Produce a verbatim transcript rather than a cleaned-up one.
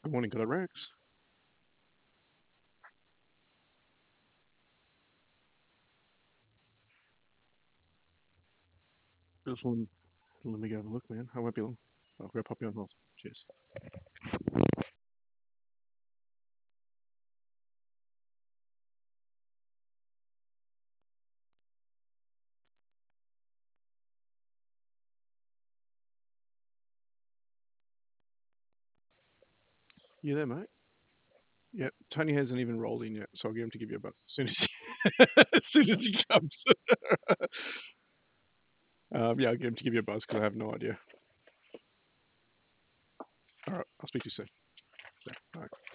Good morning, G'day Rex. Just one, let me go have a look, man. I won't be long. I'll go pop you on hold. Cheers. You there, mate? Yeah, Tony hasn't even rolled in yet, so I'll get him to give you a buzz as soon as he, as soon as he comes. Um, yeah, I'll get him to give you a buzz because I have no idea. All right, I'll speak to you soon. Yeah, all right.